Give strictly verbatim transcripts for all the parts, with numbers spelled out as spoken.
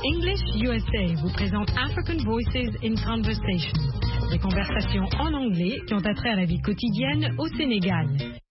English U S A vous présente African Voices in Conversation, des conversations en anglais qui ont attrait à la vie quotidienne au Sénégal.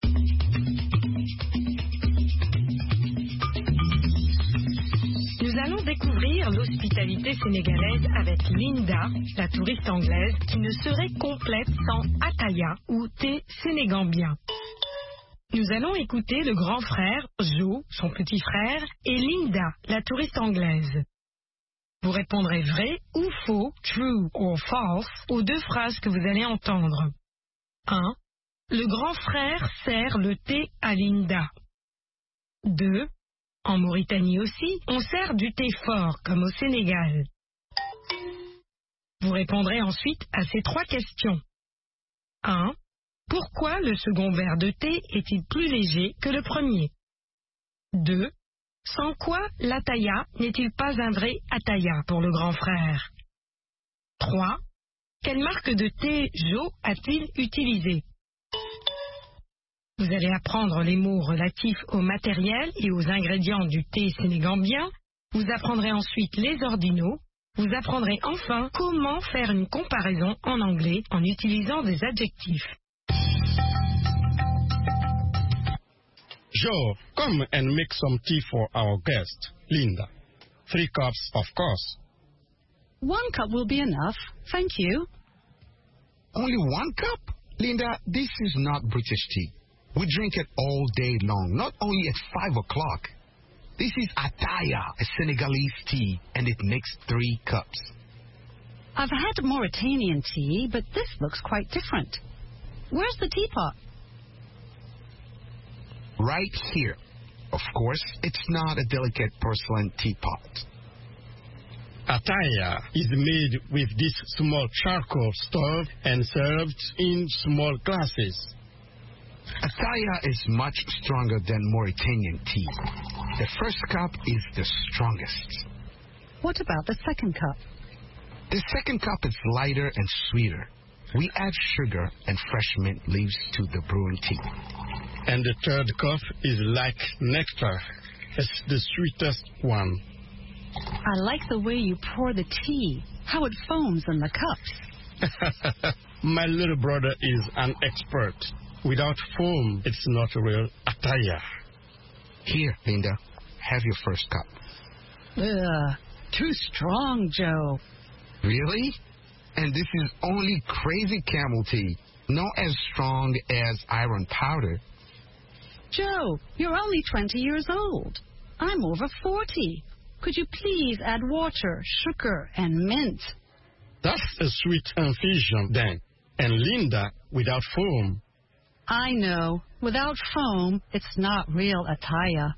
Nous allons découvrir l'hospitalité sénégalaise avec Linda, la touriste anglaise qui ne serait complète sans ataya ou thé sénégambien. Nous allons écouter le grand frère, Joe, son petit frère, et Linda, la touriste anglaise. Vous répondrez vrai ou faux, true or false, aux deux phrases que vous allez entendre. un. Le grand frère sert le thé à Linda. deux. En Mauritanie aussi, on sert du thé fort, comme au Sénégal. Vous répondrez ensuite à ces trois questions. un. Pourquoi le second verre de thé est-il plus léger que le premier? deux. Sans quoi l'ataya n'est-il pas un vrai ataya pour le grand frère? trois. Quelle marque de thé Joe a-t-il utilisé? Vous allez apprendre les mots relatifs au matériel et aux ingrédients du thé sénégambien. Vous apprendrez ensuite les ordinaux. Vous apprendrez enfin comment faire une comparaison en anglais en utilisant des adjectifs. Joe, come and make some tea for our guest, Linda. Three cups, of course. One cup will be enough, thank you. Only one cup? Linda, this is not British tea. We drink it all day long, not only at five o'clock. This is ataya, a Senegalese tea, and it makes three cups. I've had Mauritanian tea, but this looks quite different. Where's the teapot? Right here. Of course, it's not a delicate porcelain teapot. Ataya is made with this small charcoal stove and served in small glasses. Ataya is much stronger than Mauritanian tea. The first cup is the strongest. What about the second cup? The second cup is lighter and sweeter. We add sugar and fresh mint leaves to the brewing tea. And the third cup is like nectar. It's the sweetest one. I like the way you pour the tea, how it foams in the cups. My little brother is an expert. Without foam, it's not a real ataya. Here, Linda, have your first cup. Ugh, too strong, Joe. Really? And this is only crazy camel tea, not as strong as iron powder. Joe, you're only twenty years old. I'm over forty. Could you please add water, sugar, and mint? That's a sweet infusion, then. And Linda, without foam. I know. Without foam, it's not real ataya.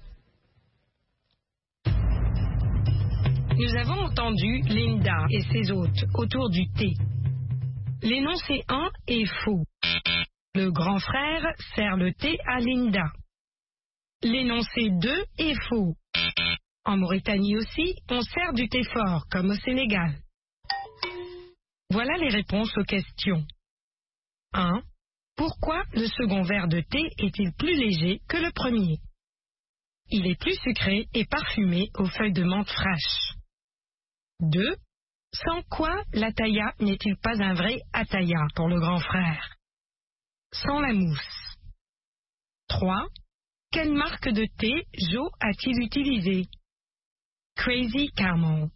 Nous avons entendu Linda et ses hôtes autour du thé. L'énoncé un est faux. Le grand frère sert le thé à Linda. L'énoncé deux est faux. En Mauritanie aussi, on sert du thé fort, comme au Sénégal. Voilà les réponses aux questions. un. Pourquoi le second verre de thé est-il plus léger que le premier? Il est plus sucré et parfumé aux feuilles de menthe fraîches. deux. Sans quoi l'ataya n'est-il pas un vrai ataya pour le grand frère? Sans la mousse. trois. Quelle marque de thé Joe a-t-il utilisé? Crazy Camel.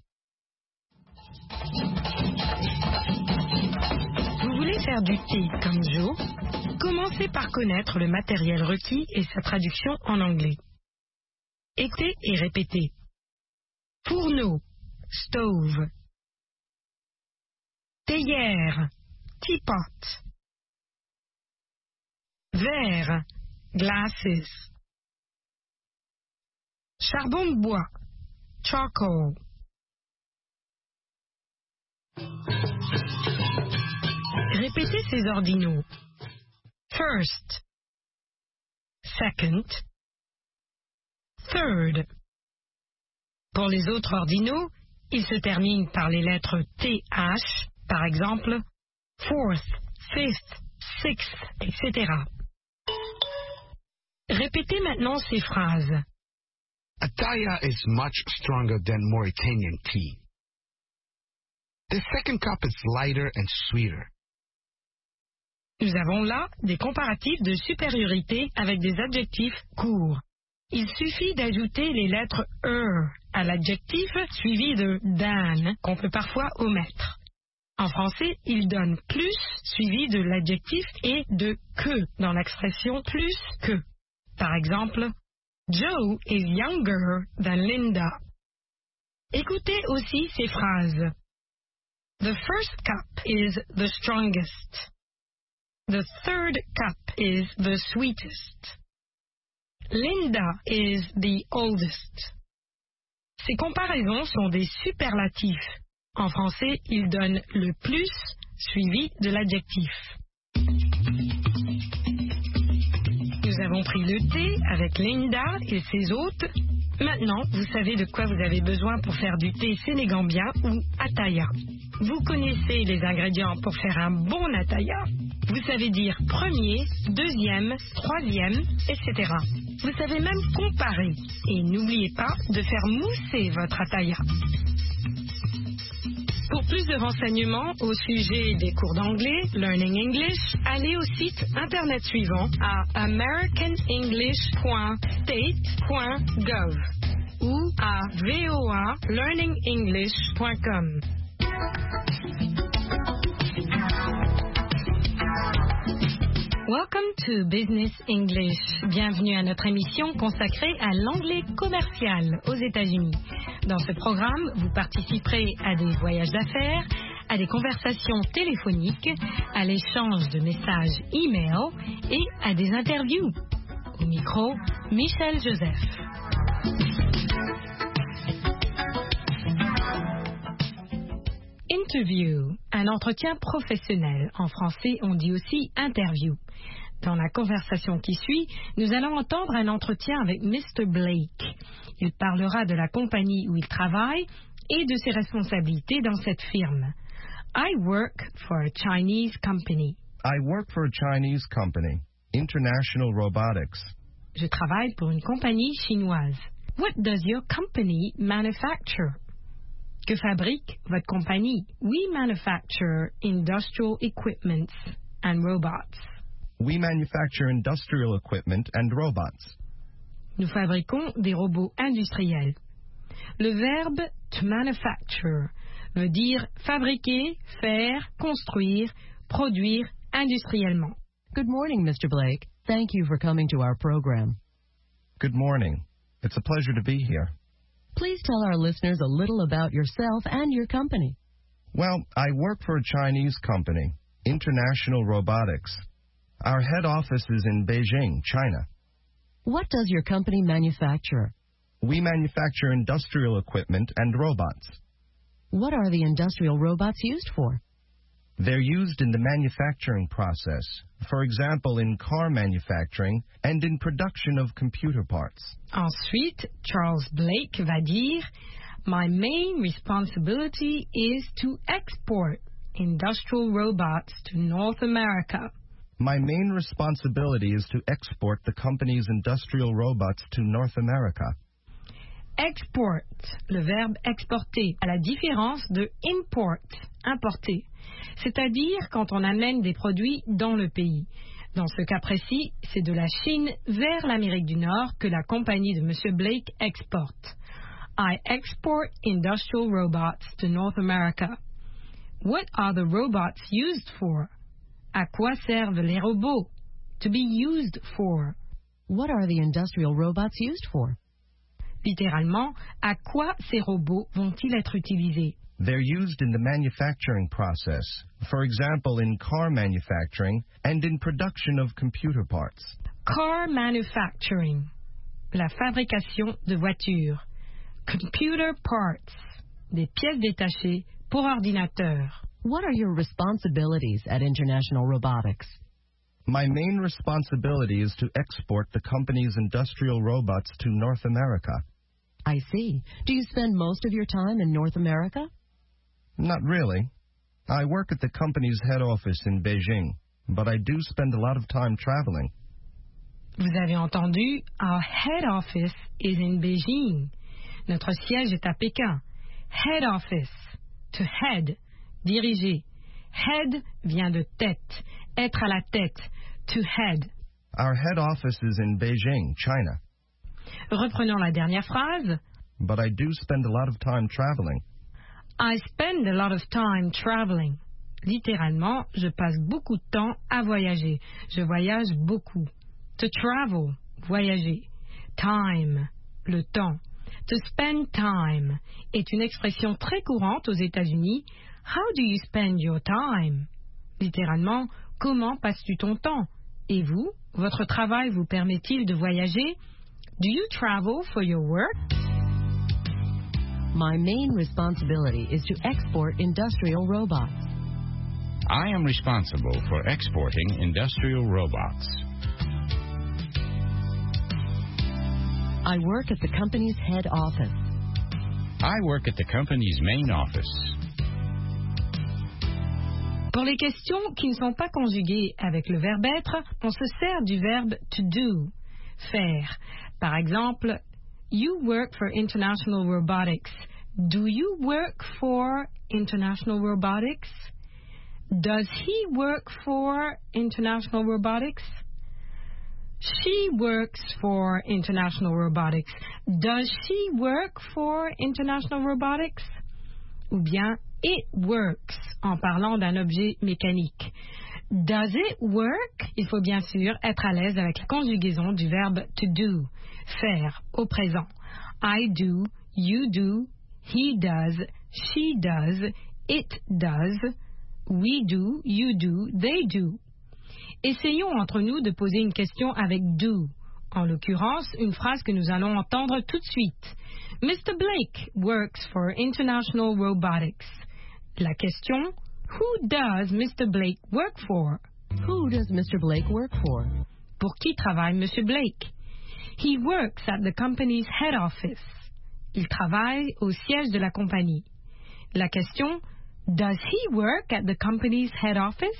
Vous voulez faire du thé comme Joe? Commencez par connaître le matériel requis et sa traduction en anglais. Écoutez et répétez. Fourneau, stove. Théière, teapot. Verre, glasses. Charbon de bois, charcoal. Répétez ces ordinaux. First, second, third. Pour les autres ordinaux, ils se terminent par les lettres T H, par exemple, fourth, fifth, sixth, et cetera. Répétez maintenant ces phrases. Ataya is much stronger than Mauritanian tea. The second cup is lighter and sweeter. Nous avons là des comparatifs de supériorité avec des adjectifs courts. Il suffit d'ajouter les lettres E à l'adjectif suivi de dan qu'on peut parfois omettre. En français, il donne plus suivi de l'adjectif et de que dans l'expression plus que. Par exemple, Joe is younger than Linda. Écoutez aussi ces phrases. The first cup is the strongest. The third cup is the sweetest. Linda is the oldest. Ces comparaisons sont des superlatifs. En français, ils donnent le plus suivi de l'adjectif. Nous avons pris le thé avec Linda et ses hôtes. Maintenant, vous savez de quoi vous avez besoin pour faire du thé sénégambien ou ataya. Vous connaissez les ingrédients pour faire un bon ataya. Vous savez dire premier, deuxième, troisième, et cetera. Vous savez même comparer. Et n'oubliez pas de faire mousser votre ataya. Pour plus de renseignements au sujet des cours d'anglais, Learning English, allez au site internet suivant à american english point state point gov ou à voa learning english point com. Welcome to Business English. Bienvenue à notre émission consacrée à l'anglais commercial aux États-Unis. Dans ce programme, vous participerez à des voyages d'affaires, à des conversations téléphoniques, à l'échange de messages e-mail et à des interviews. Au micro, Michel Joseph. Interview, un entretien professionnel. En français, on dit aussi interview. Dans la conversation qui suit, nous allons entendre un entretien avec mister Blake. Il parlera de la compagnie où il travaille et de ses responsabilités dans cette firme. I work for a Chinese company. I work for a Chinese company, International Robotics. Je travaille pour une compagnie chinoise. What does your company manufacture? Que fabrique votre compagnie? We manufacture industrial equipment and robots. We manufacture industrial equipment and robots. Nous fabriquons des robots industriels. Le verbe to manufacture veut dire fabriquer, faire, construire, produire industriellement. Good morning, mister Blake. Thank you for coming to our program. Good morning. It's a pleasure to be here. Please tell our listeners a little about yourself and your company. Well, I work for a Chinese company, International Robotics. Our head office is in Beijing, China. What does your company manufacture? We manufacture industrial equipment and robots. What are the industrial robots used for? They're used in the manufacturing process, for example, in car manufacturing and in production of computer parts. Ensuite, Charles Blake va dire, My main responsibility is to export industrial robots to North America. My main responsibility is to export the company's industrial robots to North America. Export, le verbe exporter, à la différence de import, importer, c'est-à-dire quand on amène des produits dans le pays. Dans ce cas précis, c'est de la Chine vers l'Amérique du Nord que la compagnie de M. Blake exporte. I export industrial robots to North America. What are the robots used for? À quoi servent les robots? To be used for. What are the industrial robots used for? Littéralement, à quoi ces robots vont-ils être utilisés? They're used in the manufacturing process, for example, in car manufacturing and in production of computer parts. Car manufacturing, la fabrication de voitures. Computer parts, des pièces détachées pour ordinateur. What are your responsibilities at International Robotics? My main responsibility is to export the company's industrial robots to North America. I see. Do you spend most of your time in North America? Not really. I work at the company's head office in Beijing, but I do spend a lot of time traveling. Vous avez entendu, our head office is in Beijing. Notre siège est à Pékin. Head office, to head, diriger. Head vient de tête, être à la tête, to head. Our head office is in Beijing, China. Reprenons la dernière phrase. But I do spend a lot of time traveling. I spend a lot of time traveling. Littéralement, je passe beaucoup de temps à voyager. Je voyage beaucoup. To travel, voyager. Time, le temps. To spend time est une expression très courante aux États-Unis. How do you spend your time? Littéralement, comment passes-tu ton temps? Et vous, votre travail vous permet-il de voyager? Do you travel for your work? My main responsibility is to export industrial robots. I am responsible for exporting industrial robots. I work at the company's head office. I work at the company's main office. Pour les questions qui ne sont pas conjuguées avec le verbe être, on se sert du verbe to do, faire. Par exemple, you work for International Robotics. Do you work for International Robotics? Does he work for International Robotics? She works for International Robotics. Does she work for International Robotics? Ou bien it works en parlant d'un objet mécanique. Does it work? Il faut bien sûr être à l'aise avec la conjugaison du verbe to do, faire au présent. I do, you do, he does, she does, it does, we do, you do, they do. Essayons entre nous de poser une question avec do. En l'occurrence, une phrase que nous allons entendre tout de suite. Mister Blake works for International Robotics. La question, who does Mister Blake work for? Who does Mister Blake work for? Pour qui travaille Monsieur Blake? He works at the company's head office. Il travaille au siège de la compagnie. La question, does he work at the company's head office?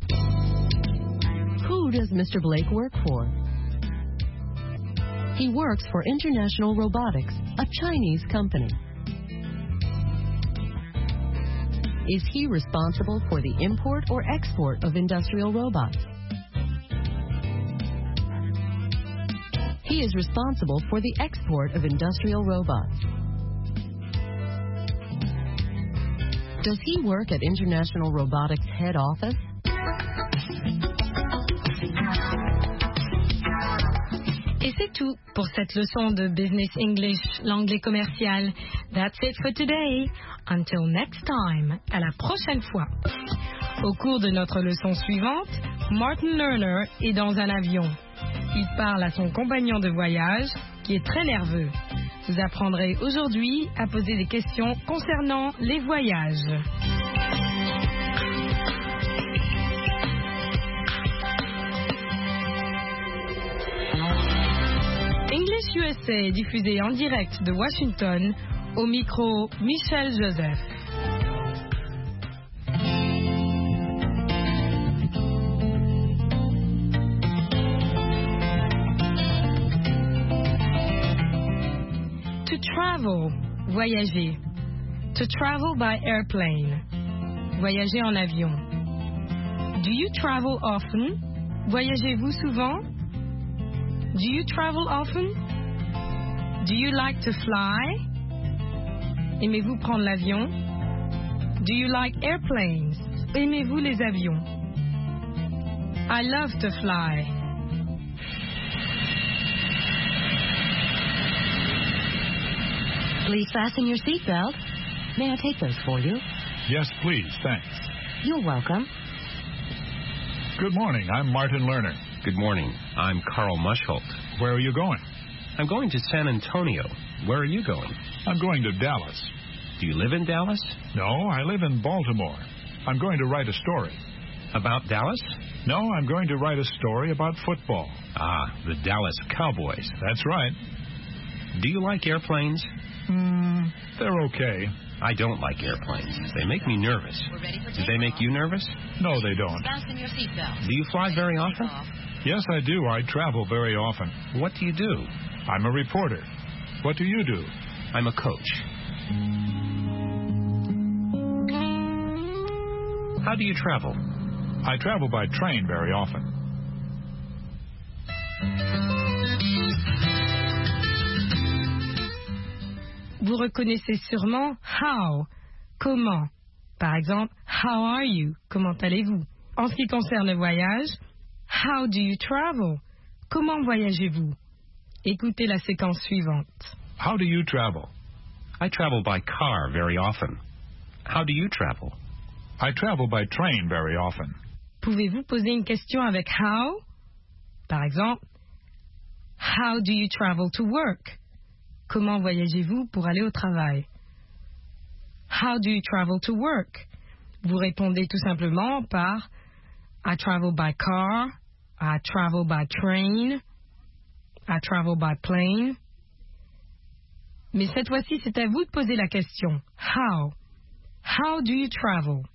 Who does Mister Blake work for? He works for International Robotics, a Chinese company. Is he responsible for the import or export of industrial robots? He is responsible for the export of industrial robots. Does he work at International Robotics head office? Et c'est tout pour cette leçon de Business English, l'anglais commercial. That's it for today. Until next time. À la prochaine fois. Au cours de notre leçon suivante, Martin Lerner est dans un avion. Il parle à son compagnon de voyage, qui est très nerveux. Vous apprendrez aujourd'hui à poser des questions concernant les voyages. English U S A est diffusé en direct de Washington, au micro Michel Joseph. To travel, voyager. To travel by airplane, voyager en avion. Do you travel often? Voyagez-vous souvent? Do you travel often? Do you like to fly? Aimez-vous prendre l'avion? Do you like airplanes? Aimez-vous les avions? I love to fly. Please fasten your seatbelt. May I take those for you? Yes, please. Thanks. You're welcome. Good morning. I'm Martin Lerner. Good morning. I'm Carl Mushholt. Where are you going? I'm going to San Antonio. Where are you going? I'm going to Dallas. Do you live in Dallas? No, I live in Baltimore. I'm going to write a story. About Dallas? No, I'm going to write a story about football. Ah, the Dallas Cowboys. That's right. Do you like airplanes? Hmm, they're okay. I don't like airplanes. They make me nervous. Do they make you nervous? No, they don't. Fasten your seatbelt. Do you fly very often? Yes, I do. I travel very often. What do you do? I'm a reporter. What do you do? I'm a coach. How do you travel? I travel by train very often. Vous reconnaissez sûrement how, comment. Par exemple, how are you? Comment allez-vous? En ce qui concerne le voyage, how do you travel? Comment voyagez-vous? Écoutez la séquence suivante. How do you travel? I travel by car very often. How do you travel? I travel by train very often. Pouvez-vous poser une question avec how? Par exemple, how do you travel to work? Comment voyagez-vous pour aller au travail? How do you travel to work? Vous répondez tout simplement par I travel by car, I travel by train, I travel by plane. Mais cette fois-ci, c'est à vous de poser la question. How? How do you travel?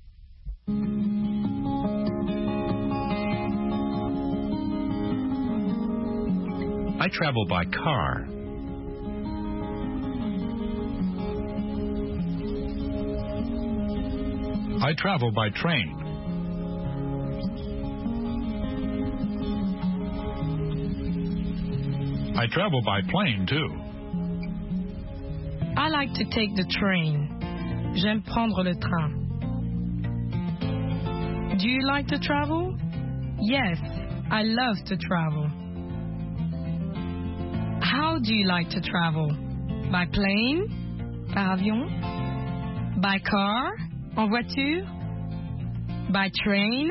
I travel by car. I travel by train. I travel by plane, too. I like to take the train. J'aime prendre le train. Do you like to travel? Yes, I love to travel. How do you like to travel? By plane? Par avion? By car? En voiture? By train?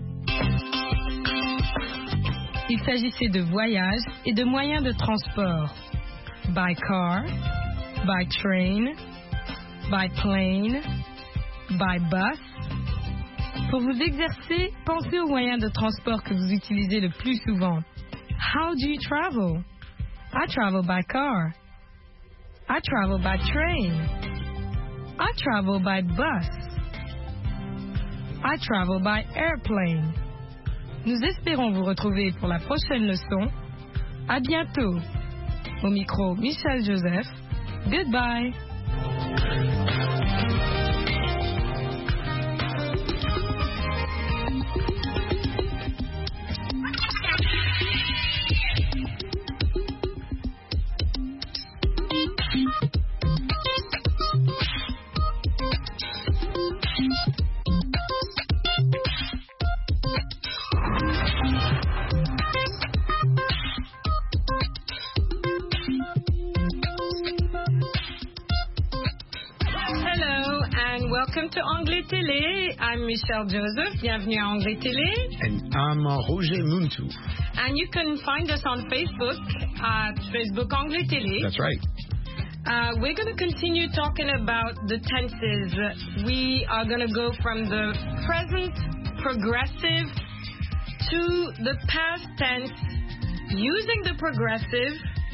Il s'agissait de voyages et de moyens de transport. By car, by train, by plane, by bus. Pour vous exercer, pensez aux moyens de transport que vous utilisez le plus souvent. How do you travel? I travel by car. I travel by train. I travel by bus. I travel by airplane. Nous espérons vous retrouver pour la prochaine leçon. À bientôt. Au micro, Michel Joseph. Goodbye. Welcome to Anglais Télé. I'm Michelle Joseph. Bienvenue à Anglais Télé. And I'm uh, Roger Muntu. And you can find us on Facebook at Facebook Anglais Télé. That's right. Uh, we're going to continue talking about the tenses. We are going to go from the present progressive to the past tense using the progressive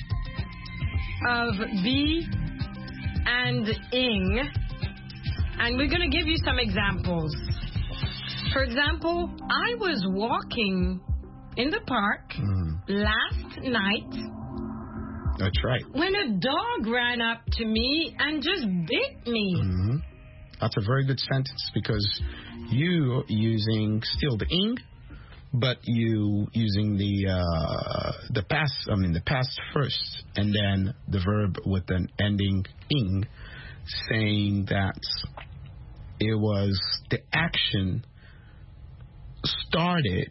of be and ing. And we're going to give you some examples. For example, I was walking in the park mm. last night. That's right. When a dog ran up to me and just bit me. Mm-hmm. That's a very good sentence because you using still the ing, but you using the uh, the past. I mean the past first, and then the verb with an ending ing, saying that it was the action started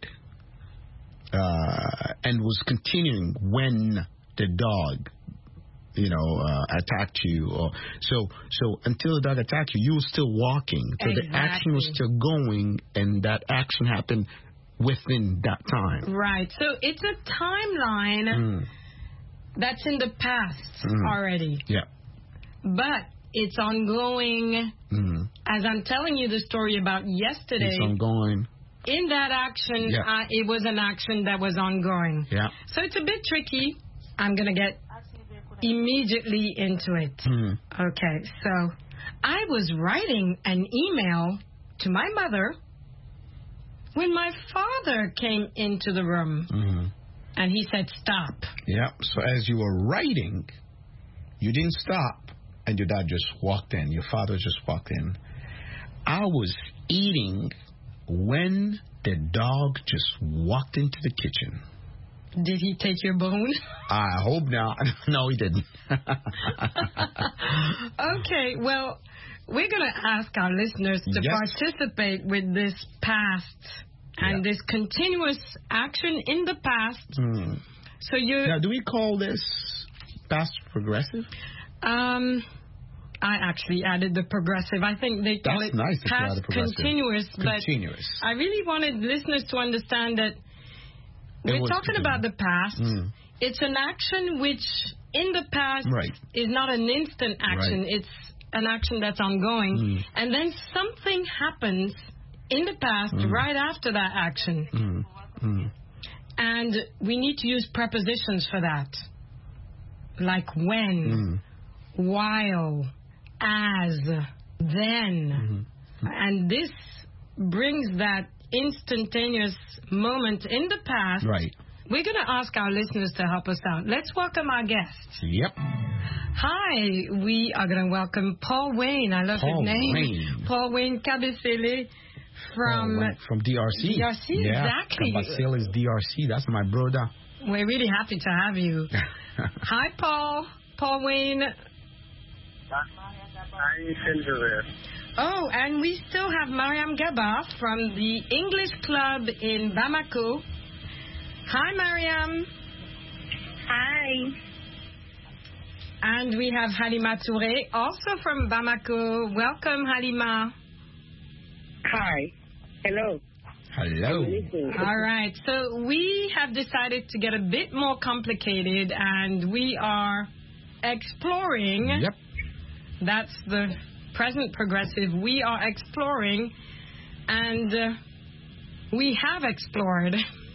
uh, and was continuing when the dog, you know, uh, attacked you. Or, so, so until the dog attacked you, you were still walking. So exactly. The action was still going, and that action happened within that time. Right. So it's a timeline mm. that's in the past mm. already. Yeah. But it's ongoing. Mm. As I'm telling you the story about yesterday. It's ongoing. In that action, yeah. uh, it was an action that was ongoing. Yeah. So it's a bit tricky. I'm going to get immediately into it. Mm. Okay, so I was writing an email to my mother When my father came into the room Mm-hmm. and he said, stop. Yeah. So as you were writing, you didn't stop, and your dad just walked in. Your father just walked in. I was eating when the dog just walked into the kitchen. Did he take your bone? I hope not. No, he didn't. Okay, well, we're going to ask our listeners to Yes. participate with this past and Yeah. this continuous action in the past. Mm. So you, Now, do we call this past progressive? um, I actually added the progressive. I think they call That's it nice that you past added progressive. continuous, but Continuous. I really wanted listeners to understand that we're was talking about the past. Mm. It's an action which, in the past, Right. is not an instant action. Right. It's an action that's ongoing. Mm. And then something happens in the past Mm. right after that action. Mm. Mm. And we need to use prepositions for that. Like when, Mm. while, as, then. Mm-hmm. And this brings that instantaneous moment in the past. Right. We're going to ask our listeners to help us out. Let's welcome our guests. Yep. Hi, we are going to welcome Paul Wayne. I love Paul his name. Wayne. Paul Wayne Cabecele from... Oh, right. From D R C. D R C, yeah. exactly. Cabacele is D R C. That's my brother. We're really happy to have you. Hi, Paul. Paul Wayne. Oh, and we still have Mariam Gaba from the English Club in Bamako. Hi, Mariam. Hi. And we have Halima Touré, also from Bamako. Welcome, Halima. Hi. Hello. Hello. All right. So we have decided to get a bit more complicated, and we are exploring. Yep. That's the present progressive. We are exploring, and uh, we have explored.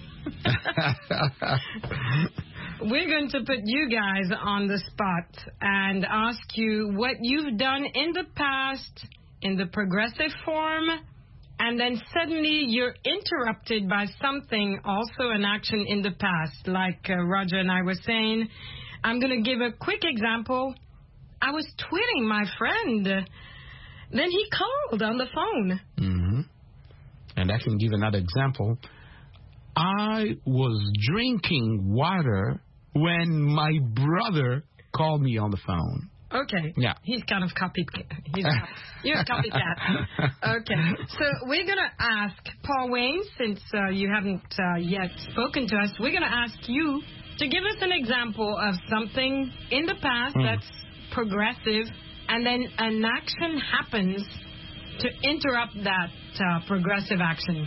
We're going to put you guys on the spot and ask you what you've done in the past in the progressive form, and then suddenly you're interrupted by something, also an action in the past, like uh, Roger and I were saying. I'm going to give a quick example. I was tweeting my friend. Then he called on the phone. Mm-hmm. And I can give another example. I was drinking water when my brother called me on the phone. Okay. Yeah. He's kind of copycat. He's a, you're a copycat. Okay. So we're going to ask Paul Wayne, since uh, you haven't uh, yet spoken to us, we're going to ask you to give us an example of something in the past mm. that's progressive, and then an action happens to interrupt that uh, progressive action.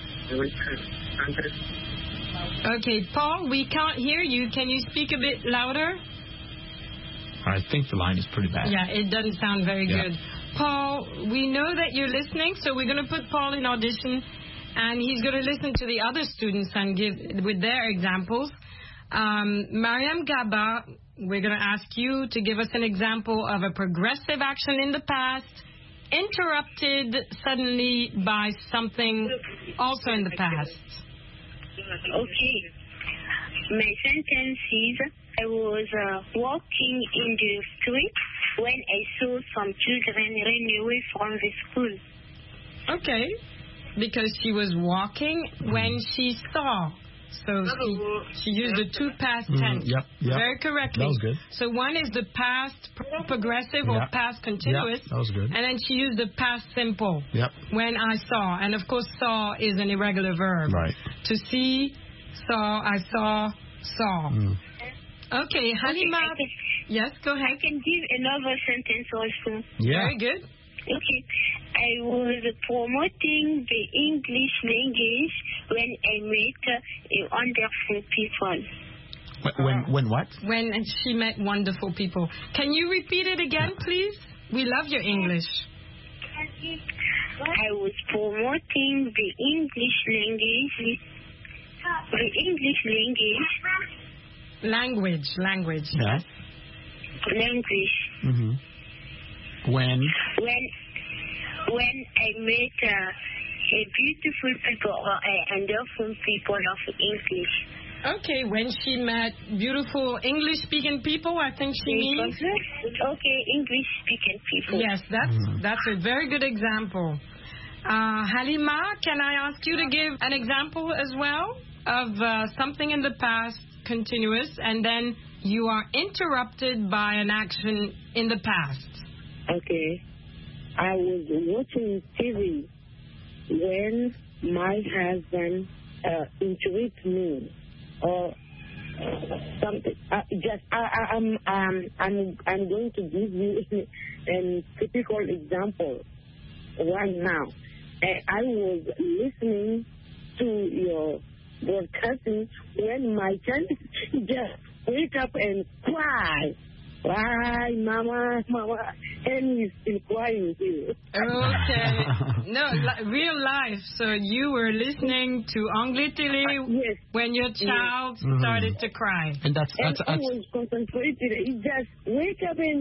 Okay, Paul, we can't hear you. Can you speak a bit louder? I think the line is pretty bad. Yeah, it doesn't sound very Yeah. good. Paul, we know that you're listening, so we're going to put Paul in audition, and he's going to listen to the other students and give with their examples. Um, Mariam Gaba, we're going to ask you to give us an example of a progressive action in the past, interrupted suddenly by something also in the past. Okay. My sentence is, I was uh, walking in the street when I saw some children run away from the school. Okay. Because she was walking when she saw. So she, she used the two past tense. Mm, yep, yep. Very correctly. That was good. So one is the past pro- progressive or Yep. past continuous. Yep, that was good. And then she used the past simple. Yep. When I saw. And of course, saw is an irregular verb. Right. To see, saw, I saw, saw. Mm. Okay, Halima. Okay, I can, Yes, go ahead. I can give another sentence also. Yeah. Very good. Okay. I was promoting the English language when I met uh, wonderful people. When, when, when what? When she met wonderful people. Can you repeat it again, please? We love your English. I was promoting the English language. The English language. Language, language. Yeah. Language. Mm-hmm. When? When when I met uh, a beautiful people or a wonderful people of English. Okay, when she met beautiful English-speaking people, I think she means... Okay, English-speaking people. Yes, that's that's a very good example. Uh, Halima, can I ask you to give an example as well of uh, something in the past, continuous, and then you are interrupted by an action in the past? Okay. I was watching T V when my husband uh, interrupted me. Or something. Uh, just I, I, I'm um I'm I'm going to give you a typical example right now. Uh, I was listening to your broadcasting when my child just wake up and cry. Why, mama, mama, and he's still crying too. Okay. No, li- real life. So you were listening to Anglais Télé yes. when your child yes. started mm-hmm. to cry. And that's that's. And I was concentrated. He just wake up and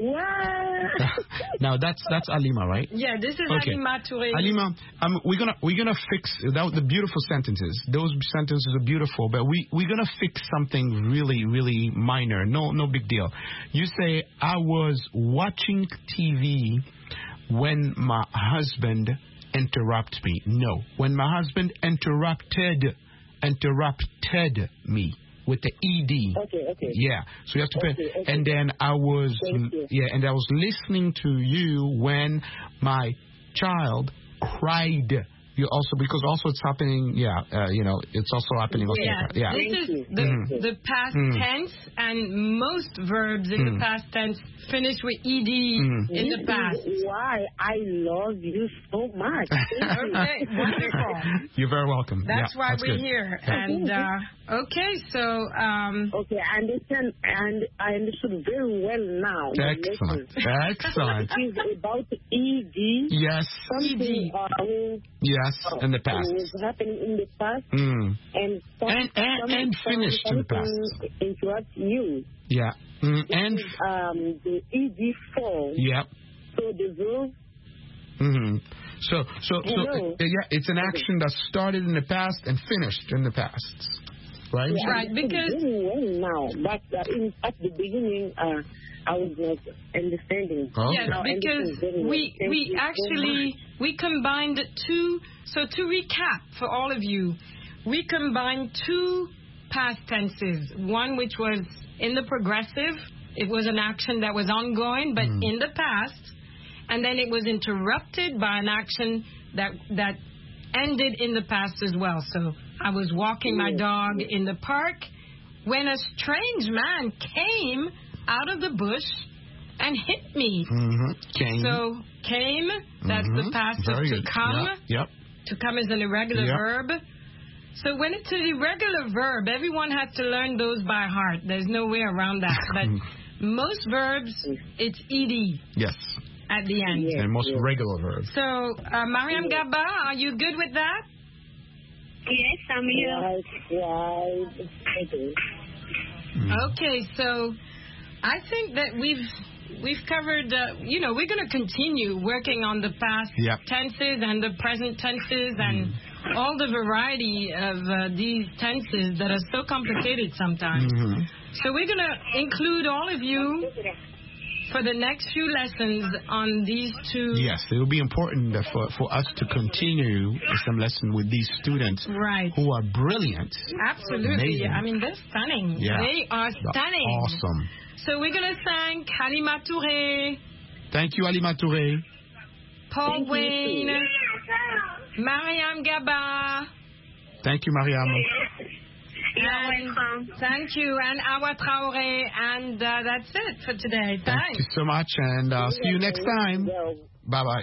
wow. Now that's that's Alima, right? Yeah, this is okay. Alima Touré. Alima, um, we're gonna we're gonna fix that, the beautiful sentences. Those sentences are beautiful, but we we're gonna fix something really really minor. No no big deal. You say I was watching T V when my husband interrupted me. No, when my husband interrupted interrupted me. With the E D. Okay, okay. Yeah. So you have to okay, put, okay. and then I was, yeah, and I was listening to you when my child cried. You also, because also it's happening, yeah, uh, you know, it's also happening. Also yeah, yeah. This is the, mm. the past mm. tense, and most verbs in mm. the past tense finish with E D mm. in this the past. Is why I love you so much. Okay, wonderful. You're very welcome. That's yeah, why that's we're good. here. And uh, okay, so um, okay, I understand, and I understood very well now. Excellent, excellent. It's about E D. Yes. Something, E D. Uh, yes, uh, in the past. Was happening in the past, mm. and some, and and, some, and finished in the past. Interrupt you. Yeah. Mm. And is, um, the E D form. Yeah. So the verb. Mm-hmm. So, so, so, Hello. uh, yeah, it's an action that started in the past and finished in the past, right? Yeah, right, because very well now, but uh, in, at the beginning, uh, I was not understanding. Okay. Yes, because we well. we actually so we combined two. So to recap for all of you, we combined two past tenses. One which was in the progressive. It was an action that was ongoing, but mm. in the past. And then it was interrupted by an action that that ended in the past as well. So I was walking my dog in the park when a strange man came out of the bush and hit me. Mm-hmm. Came. So came, that's mm-hmm. the past Very of to good. come. Yep. yep. To come is an irregular yep. verb. So when it's an irregular verb, everyone has to learn those by heart. There's no way around that. But most verbs, it's E D. Yes. At the end. Yes, and most yes. regular verbs. So, uh, Mariam Gaba, are you good with that? Yes, I'm here. Right, right. Mm. Okay, so I think that we've we've covered, uh, you know, we're going to continue working on the past yep. tenses and the present tenses and mm. all the variety of uh, these tenses that are so complicated sometimes. Mm-hmm. So we're going to include all of you for the next few lessons on these two. Yes, it will be important for, for us to continue some lesson with these students right. who are brilliant. Absolutely. Amazing. I mean, they're stunning. Yeah. They are stunning. Awesome. So we're going to thank Halima Touré. Thank you, Halima Touré. Paul thank Wayne. You. Mariam Gaba. Thank you, Mariam. And thank you, and Awa Traoré, and uh, that's it for today. Thanks. Thank you so much, and uh, see you next time. Bye bye.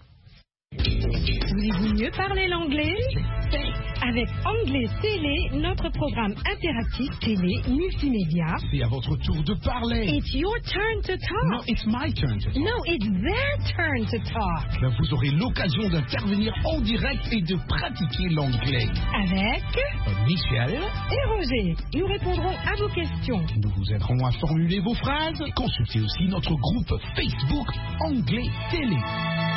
Voulez-vous mieux parler l'anglais? Avec Anglais Télé, notre programme interactif télé multimédia. C'est à votre tour de parler. It's your turn to talk. No, it's my turn to talk. No, it's their turn to talk. Ben, vous aurez l'occasion d'intervenir en direct et de pratiquer l'anglais. Avec Michel et Roger. Nous répondrons à vos questions. Nous vous aiderons à formuler vos phrases. Consultez aussi notre groupe Facebook Anglais Télé.